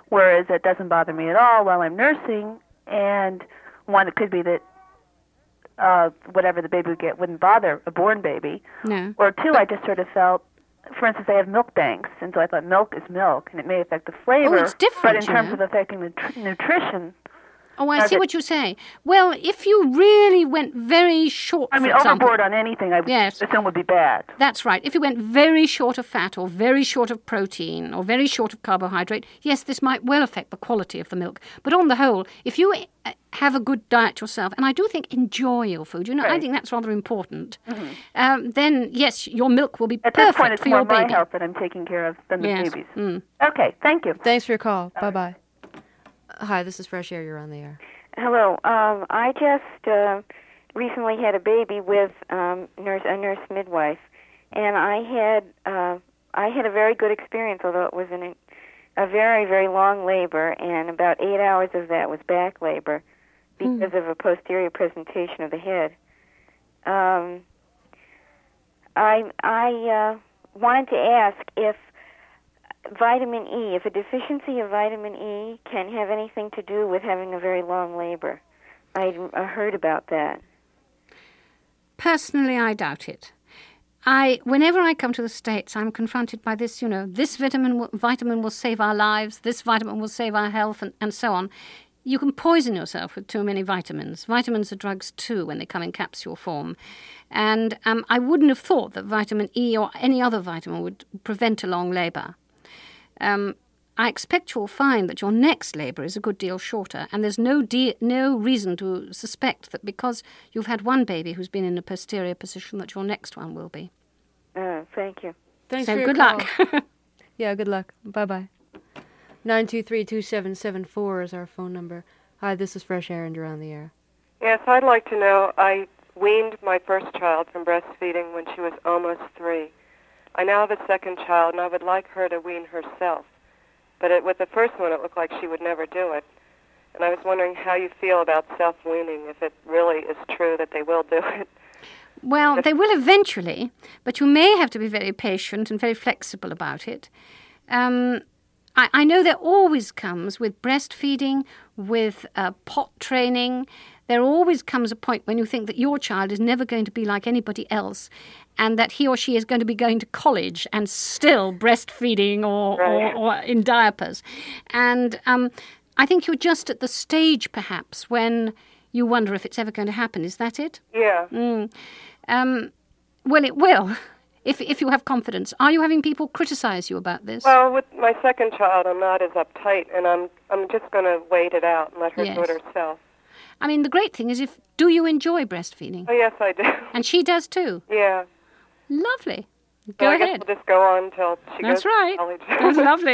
whereas it doesn't bother me at all while I'm nursing. And one, it could be that uh, whatever the baby would get wouldn't bother a born baby. No. Or two, I just sort of felt, for instance, I have milk banks, and so I thought milk is milk, and it may affect the flavor. Oh, it's different, but in you terms know. of affecting the tr- nutrition. Oh, I As see it- what you say. Well, if you really went very short, I mean, for example, overboard on anything, I would Yes. assume would be bad. That's right. If you went very short of fat or very short of protein or very short of carbohydrate, yes, this might well affect the quality of the milk. But on the whole, if you uh, have a good diet yourself, and I do think enjoy your food, you know, I Right. think that's rather important, Mm-hmm. um, then yes, your milk will be At perfect this point, it's for more your my baby. health that I'm taking care of than the Yes. baby's. Mm. Okay, thank you. Thanks for your call. Bye-bye. Hi, this is Fresh Air. You're on the air. Hello. Um, I just uh, recently had a baby with um, nurse a nurse midwife, and I had uh, I had a very good experience, although it was an, a very very long labor, and about eight hours of that was back labor because of a posterior presentation of the head. Um, I I uh, wanted to ask if vitamin E, if a deficiency of vitamin E can have anything to do with having a very long labor. I I heard about that. Personally, I doubt it. I, whenever I come to the States, I'm confronted by this, you know, this vitamin will, vitamin will save our lives, this vitamin will save our health, and, and so on. You can poison yourself with too many vitamins. Vitamins are drugs too when they come in capsule form. And um, I wouldn't have thought that vitamin E or any other vitamin would prevent a long labour. Um, I expect you'll find that your next labour is a good deal shorter, and there's no de- no reason to suspect that because you've had one baby who's been in a posterior position that your next one will be. Uh, thank you. Thanks So for your good call. luck. Yeah, good luck. Bye-bye. nine two three, two seven seven four is our phone number. Hi, this is Fresh Air, and you're on the air. Yes, I'd like to know, I weaned my first child from breastfeeding when she was almost three. I now have a second child, and I would like her to wean herself. But it, with the first one, it looked like she would never do it. And I was wondering how you feel about self-weaning, if it really is true that they will do it. Well, they will eventually, but you may have to be very patient and very flexible about it. Um, I, I know there always comes with breastfeeding, with uh, pot training, there always comes a point when you think that your child is never going to be like anybody else and that he or she is going to be going to college and still breastfeeding or, Right. or, or in diapers. And um, I think you're just at the stage, perhaps, when you wonder if it's ever going to happen. Is that it? Yeah. Mm. Um, well, it will, if if you have confidence. Are you having people criticize you about this? Well, with my second child, I'm not as uptight, and I'm I'm just going to wait it out and let her do it Yes. herself. I mean, the great thing is if, do you enjoy breastfeeding? Oh, yes, I do. And she does too. Yeah. Lovely. So Go I guess ahead. we'll just go on until she That's goes right. to college. That's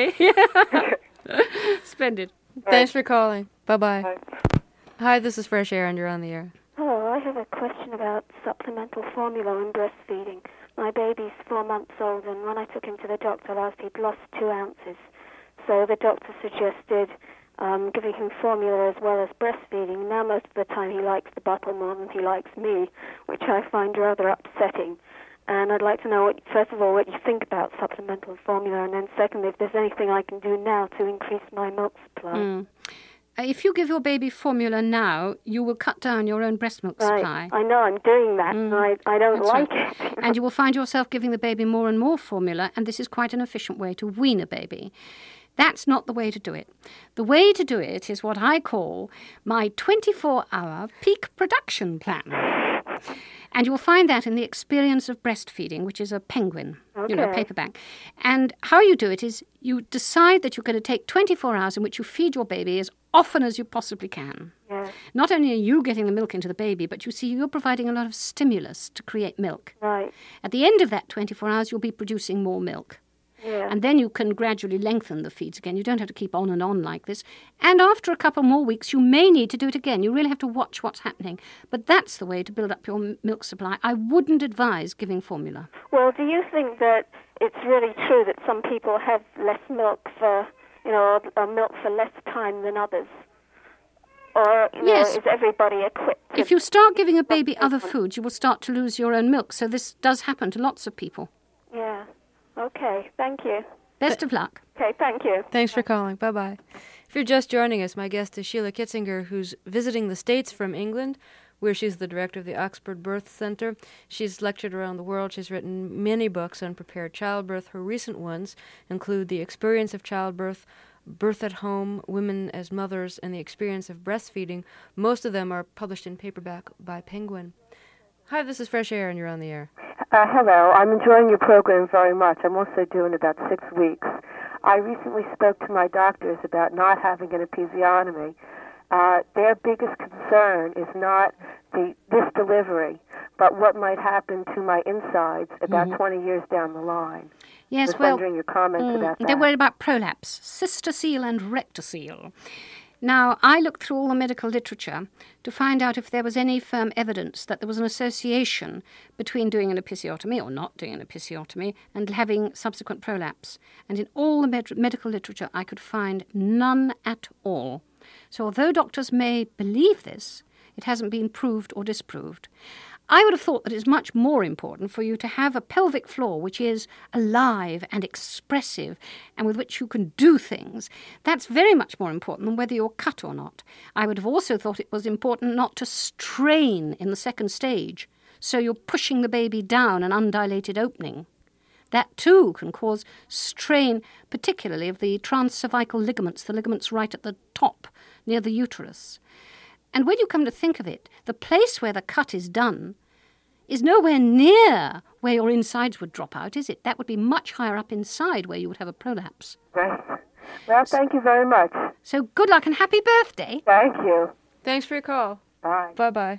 lovely. Splendid. Thanks for calling. Bye-bye. Hi, this is Fresh Air, and you're on the air. Hello, I have a question about supplemental formula and breastfeeding. My baby's four months old, and when I took him to the doctor last, he'd lost two ounces. So the doctor suggested um, giving him formula as well as breastfeeding. Now most of the time he likes the bottle more than he likes me, which I find rather upsetting. And I'd like to know, what, first of all, what you think about supplemental formula, and then secondly, if there's anything I can do now to increase my milk supply. Mm. Uh, If you give your baby formula now, you will cut down your own breast milk Right. supply. I know I'm doing that, and I, I don't That's like right. it. And you will find yourself giving the baby more and more formula, and this is quite an efficient way to wean a baby. That's not the way to do it. The way to do it is what I call my twenty-four hour peak production plan. And you'll find that in the Experience of Breastfeeding, which is a penguin, you know, Okay. paperback. And how you do it is you decide that you're going to take twenty-four hours in which you feed your baby as often as you possibly can. Yeah. Not only are you getting the milk into the baby, but you see you're providing a lot of stimulus to create milk. Right. At the end of that twenty-four hours, you'll be producing more milk. Yeah. And then you can gradually lengthen the feeds again. You don't have to keep on and on like this. And after a couple more weeks, you may need to do it again. You really have to watch what's happening. But that's the way to build up your m- milk supply. I wouldn't advise giving formula. Well, do you think that it's really true that some people have less milk for, you know, or milk for less time than others? Or, you Yes. know, is everybody equipped? to- If you start giving a baby other foods, you will start to lose your own milk. So this does happen to lots of people. Yeah. Okay. Thank you. Best of luck. Okay, thank you. Thanks for calling. Bye-bye. If you're just joining us, my guest is Sheila Kitzinger, who's visiting the States from England, where she's the director of the Oxford Birth Center. She's lectured around the world. She's written many books on prepared childbirth. Her recent ones include The Experience of Childbirth, Birth at Home, Women as Mothers, and The Experience of Breastfeeding. Most of them are published in paperback by Penguin. Hi, this is Fresh Air, and you're on the air. Uh, hello. I'm enjoying your program very much. I'm also doing about six weeks. I recently spoke to my doctors about not having an episiotomy. Uh, their biggest concern is not the this delivery, but what might happen to my insides about Mm-hmm. twenty years down the line. Yes, I was well, wondering your comments mm, about that. They're worried about prolapse, cystocele and rectocele. Now, I looked through all the medical literature to find out if there was any firm evidence that there was an association between doing an episiotomy or not doing an episiotomy and having subsequent prolapse. And in all the med- medical literature, I could find none at all. So although doctors may believe this, it hasn't been proved or disproved. I would have thought that it's much more important for you to have a pelvic floor which is alive and expressive and with which you can do things. That's very much more important than whether you're cut or not. I would have also thought it was important not to strain in the second stage, so you're pushing the baby down an undilated opening. That too can cause strain, particularly of the transcervical ligaments, the ligaments right at the top near the uterus. And when you come to think of it, the place where the cut is done is nowhere near where your insides would drop out, is it? That would be much higher up inside where you would have a prolapse. Right. Well, thank you very much. So good luck and happy birthday. Thank you. Thanks for your call. Bye. Bye-bye.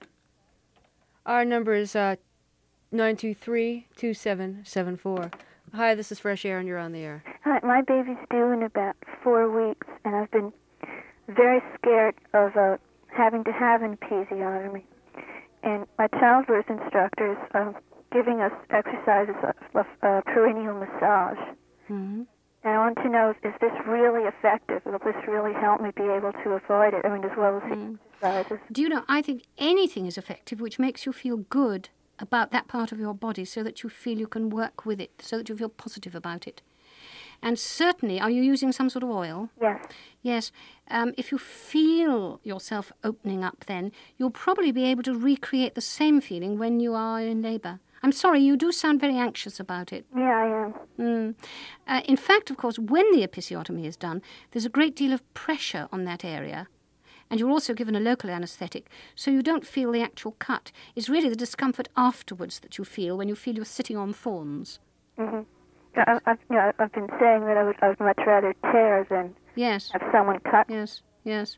Our number is uh, nine two three, two seven seven four. Hi, this is Fresh Air, and you're on the air. Hi, my baby's due in about four weeks, and I've been very scared of uh, having to have an episiotomy. And my childbirth instructor is uh, giving us exercises of, of uh, perineal massage. Mm-hmm. And I want to know, is this really effective? Will this really help me be able to avoid it? I mean, as well as the exercises. Do you know, I think anything is effective which makes you feel good about that part of your body so that you feel you can work with it, so that you feel positive about it. And certainly, are you using some sort of oil? Yes. Yes. Um, if you feel yourself opening up then, you'll probably be able to recreate the same feeling when you are in labour. I'm sorry, you do sound very anxious about it. Yeah, I am. Mm. Uh, in fact, of course, when the episiotomy is done, there's a great deal of pressure on that area. And you're also given a local anaesthetic, so you don't feel the actual cut. It's really the discomfort afterwards that you feel when you feel you're sitting on thorns. Mm-hmm. I, I've, you know, I've been saying that I would, I would much rather tear than yes. have someone cut. Yes, yes.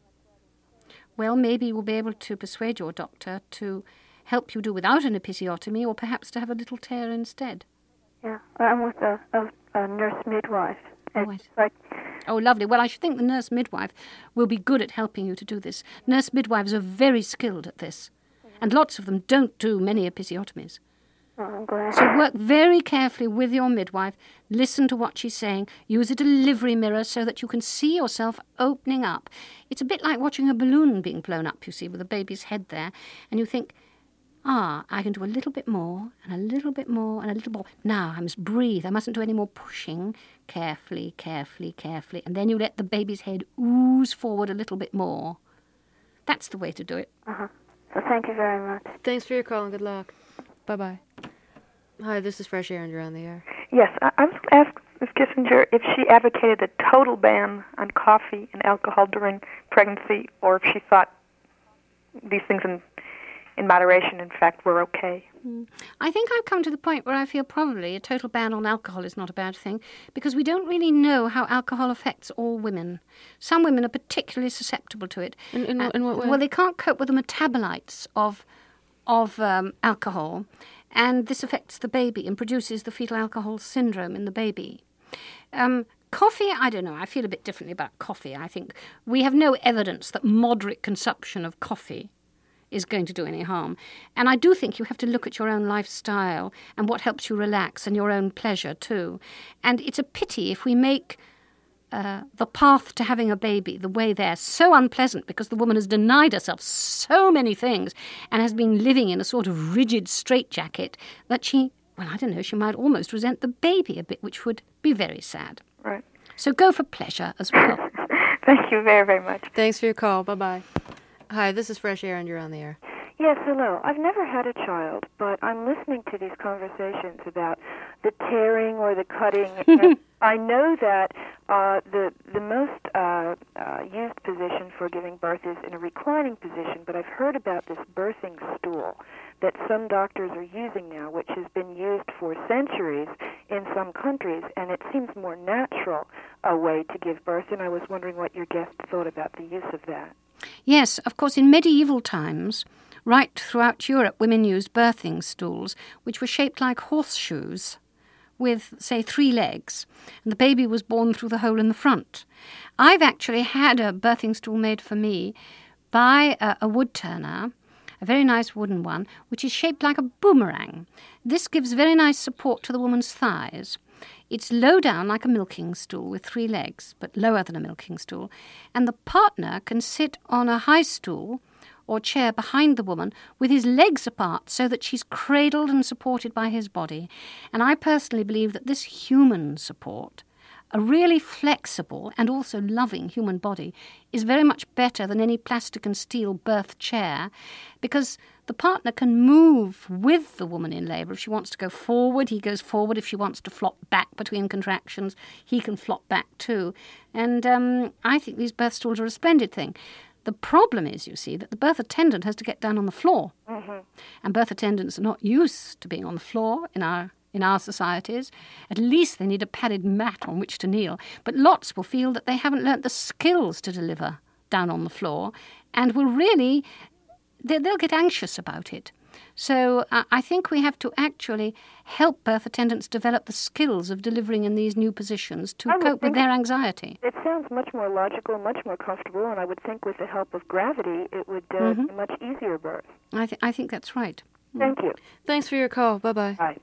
Well, maybe you'll be able to persuade your doctor to help you do without an episiotomy, or perhaps to have a little tear instead. Yeah, I'm with a, a, a nurse midwife. Oh, right. Like, oh, lovely. Well, I should think the nurse midwife will be good at helping you to do this. Nurse midwives are very skilled at this, and lots of them don't do many episiotomies. Oh, I'm glad. So work very carefully with your midwife, listen to what she's saying, use a delivery mirror so that you can see yourself opening up. It's a bit like watching a balloon being blown up, you see, with a baby's head there, and you think, ah, I can do a little bit more, and a little bit more, and a little more. Now I must breathe. I mustn't do any more pushing. Carefully, carefully, carefully. And then you let the baby's head ooze forward a little bit more. That's the way to do it. Uh-huh. So thank you very much. Thanks for your call and good luck. Bye-bye. Hi, this is Fresh Air and you're on the air. Yes, I, I was going to ask Miz Kissinger if she advocated a total ban on coffee and alcohol during pregnancy, or if she thought these things in in moderation, in fact, were okay. Mm. I think I've come to the point where I feel probably a total ban on alcohol is not a bad thing, because we don't really know how alcohol affects all women. Some women are particularly susceptible to it. In, in, uh, in what way? Well, they can't cope with the metabolites of of um, alcohol, and this affects the baby and produces the fetal alcohol syndrome in the baby. Um, coffee, I don't know, I feel a bit differently about coffee. I think we have no evidence that moderate consumption of coffee is going to do any harm. And I do think you have to look at your own lifestyle and what helps you relax and your own pleasure too. And it's a pity if we make uh, the path to having a baby, the way there, so unpleasant because the woman has denied herself so many things and has been living in a sort of rigid straitjacket that she well, I don't know, she might almost resent the baby a bit, which would be very sad. Right. So go for pleasure as well. Thank you very, very much. Thanks for your call. Bye-bye. Hi, this is Fresh Air, and you're on the air. Yes, hello. I've never had a child, but I'm listening to these conversations about the tearing or the cutting. And I know that uh, the the most uh, uh, used position for giving birth is in a reclining position, but I've heard about this birthing stool that some doctors are using now, which has been used for centuries in some countries, and it seems more natural a way to give birth, and I was wondering what your guest thought about the use of that. Yes, of course, in medieval times, right throughout Europe, women used birthing stools, which were shaped like horseshoes with, say, three legs, and the baby was born through the hole in the front. I've actually had a birthing stool made for me by a, a wood turner, a very nice wooden one, which is shaped like a boomerang. This gives very nice support to the woman's thighs. It's low down like a milking stool with three legs, but lower than a milking stool, and the partner can sit on a high stool or chair behind the woman with his legs apart so that she's cradled and supported by his body. And I personally believe that this human support, a really flexible and also loving human body, is very much better than any plastic and steel birth chair, because the partner can move with the woman in labour. If she wants to go forward, he goes forward. If she wants to flop back between contractions, he can flop back too. And um, I think these birth stools are a splendid thing. The problem is, you see, that the birth attendant has to get down on the floor. Mm-hmm. And birth attendants are not used to being on the floor in our in our societies. At least they need a padded mat on which to kneel. But lots will feel that they haven't learnt the skills to deliver down on the floor and will really, they'll get anxious about it. So uh, I think we have to actually help birth attendants develop the skills of delivering in these new positions to cope with their anxiety. It sounds much more logical, much more comfortable, and I would think with the help of gravity it would uh, Mm-hmm. be a much easier birth. I, th- I think that's right. Thank you. Thanks for your call. Bye-bye. Bye.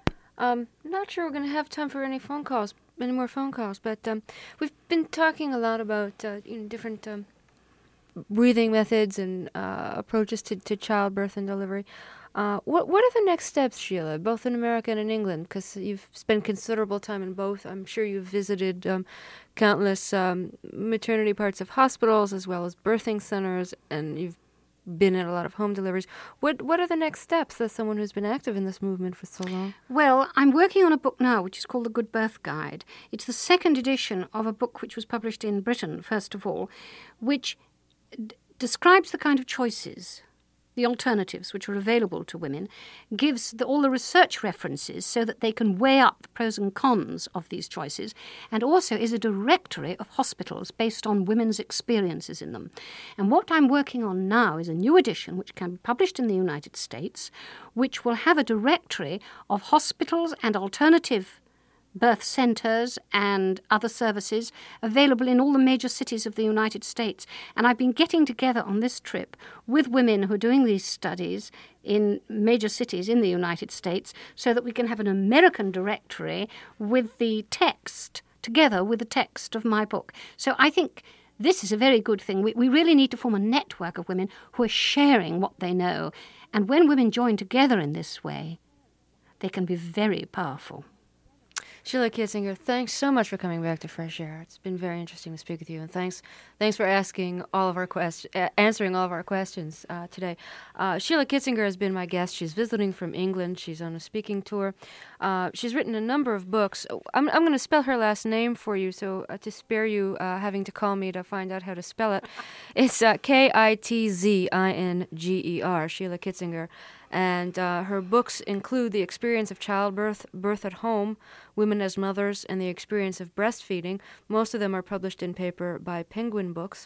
Um, not sure we're going to have time for any phone calls, any more phone calls, but um, we've been talking a lot about uh, you know, different um, breathing methods and uh, approaches to, to childbirth and delivery. Uh, what what are the next steps, Sheila, both in America and in England? Because you've spent considerable time in both. I'm sure you've visited um, countless um, maternity parts of hospitals as well as birthing centers, and you've been in a lot of home deliveries. What what are the next steps as someone who's been active in this movement for so long? Well, I'm working on a book now which is called The Good Birth Guide. It's the second edition of a book which was published in Britain, first of all, which d- describes the kind of choices, the alternatives which are available to women, gives the, all the research references so that they can weigh up the pros and cons of these choices, and also is a directory of hospitals based on women's experiences in them. And what I'm working on now is a new edition which can be published in the United States, which will have a directory of hospitals and alternative birth centres and other services available in all the major cities of the United States. And I've been getting together on this trip with women who are doing these studies in major cities in the United States so that we can have an American directory with the text, together with the text of my book. So I think this is a very good thing. We, we really need to form a network of women who are sharing what they know. And when women join together in this way, they can be very powerful. Sheila Kitzinger, thanks so much for coming back to Fresh Air. It's been very interesting to speak with you, and thanks thanks for asking all of our quest- uh, answering all of our questions uh, today. Uh, Sheila Kitzinger has been my guest. She's visiting from England. She's on a speaking tour. Uh, she's written a number of books. I'm, I'm going to spell her last name for you, so uh, to spare you uh, having to call me to find out how to spell it. It's uh, K I T Z I N G E R, Sheila Kitzinger. And uh, her books include The Experience of Childbirth, Birth at Home, Women as Mothers, and The Experience of Breastfeeding. Most of them are published in paper by Penguin Books.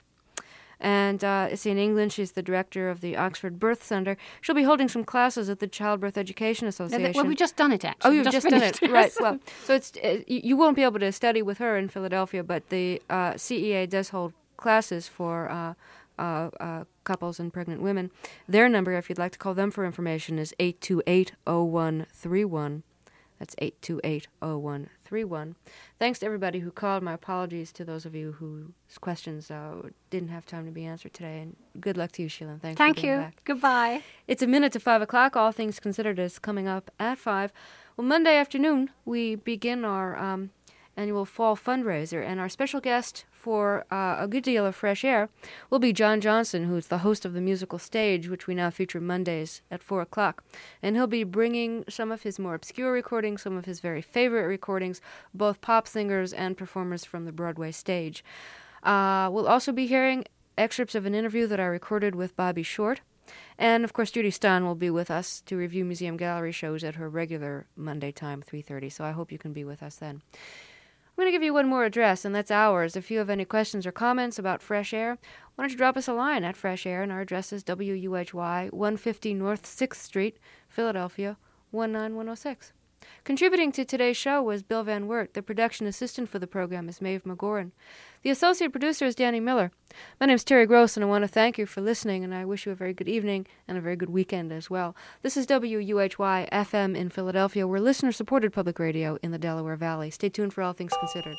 And uh, it's in England. She's the director of the Oxford Birth Centre. She'll be holding some classes at the Childbirth Education Association. Well, we've just done it, actually. Oh, you've just, just done finished. it. Right. Well, so it's uh, you, you won't be able to study with her in Philadelphia, but the uh, C E A does hold classes for uh, uh, uh, couples and pregnant women. Their number, if you'd like to call them for information, is eight two eight, oh one three one. That's eight two eight, oh one three one. Thanks to everybody who called. My apologies to those of you whose questions uh, didn't have time to be answered today. And good luck to you, Sheila. Thanks Thank for being you. back. Goodbye. It's a minute to five o'clock. All Things Considered is coming up at five. Well, Monday afternoon, we begin our um, annual fall fundraiser, and our special guest for uh, a good deal of fresh air will be John Johnson, who's the host of the musical stage, which we now feature Mondays at four o'clock. And he'll be bringing some of his more obscure recordings, some of his very favorite recordings, both pop singers and performers from the Broadway stage. Uh, we'll also be hearing excerpts of an interview that I recorded with Bobby Short. And, of course, Judy Stein will be with us to review museum gallery shows at her regular Monday time, three thirty, so I hope you can be with us then. I'm going to give you one more address, and that's ours. If you have any questions or comments about Fresh Air, why don't you drop us a line at Fresh Air, and our address is W U H Y, one fifty North sixth Street, Philadelphia, one nine one oh six. Contributing to today's show was Bill Van Wert. The production assistant for the program is Maeve McGoran. The associate producer is Danny Miller. My name is Terry Gross, and I want to thank you for listening, and I wish you a very good evening and a very good weekend as well. This is W U H Y F M in Philadelphia. We're listener-supported public radio in the Delaware Valley. Stay tuned for All Things Considered.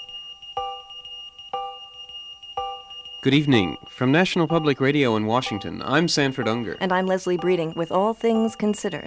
Good evening. From National Public Radio in Washington, I'm Sanford Unger. And I'm Leslie Breeding with All Things Considered.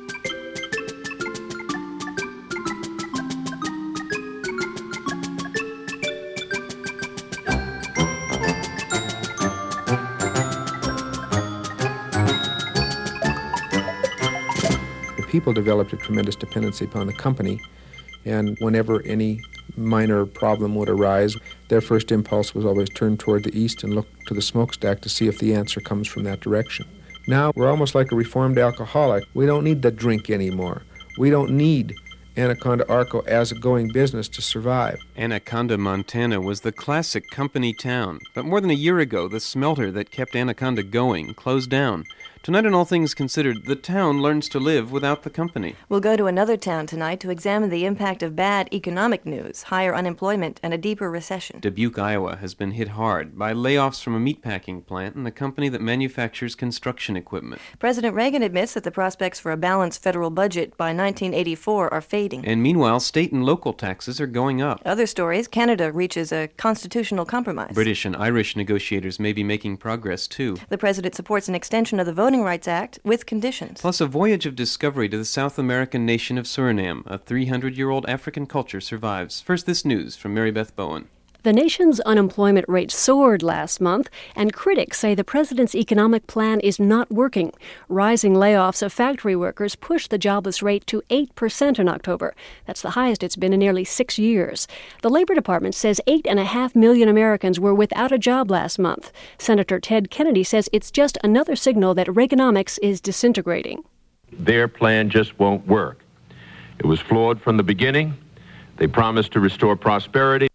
People developed a tremendous dependency upon the company, and whenever any minor problem would arise, their first impulse was always turn toward the east and look to the smokestack to see if the answer comes from that direction. Now we're almost like a reformed alcoholic. We don't need the drink anymore. We don't need Anaconda Arco as a going business to survive. Anaconda, Montana was the classic company town, but more than a year ago, the smelter that kept Anaconda going closed down. Tonight on All Things Considered, the town learns to live without the company. We'll go to another town tonight to examine the impact of bad economic news, higher unemployment, and a deeper recession. Dubuque, Iowa has been hit hard by layoffs from a meatpacking plant and a company that manufactures construction equipment. President Reagan admits that the prospects for a balanced federal budget by nineteen eighty-four are fading. And meanwhile, state and local taxes are going up. Other stories, Canada reaches a constitutional compromise. British and Irish negotiators may be making progress, too. The president supports an extension of the Voting Rights Act with conditions. Plus a voyage of discovery to the South American nation of Suriname. A three hundred year old African culture survives. First, this news from Mary Beth Bowen. The nation's unemployment rate soared last month, and critics say the president's economic plan is not working. Rising layoffs of factory workers pushed the jobless rate to eight percent in October. That's the highest it's been in nearly six years. The Labor Department says eight and a half million Americans were without a job last month. Senator Ted Kennedy says it's just another signal that Reaganomics is disintegrating. Their plan just won't work. It was flawed from the beginning. They promised to restore prosperity.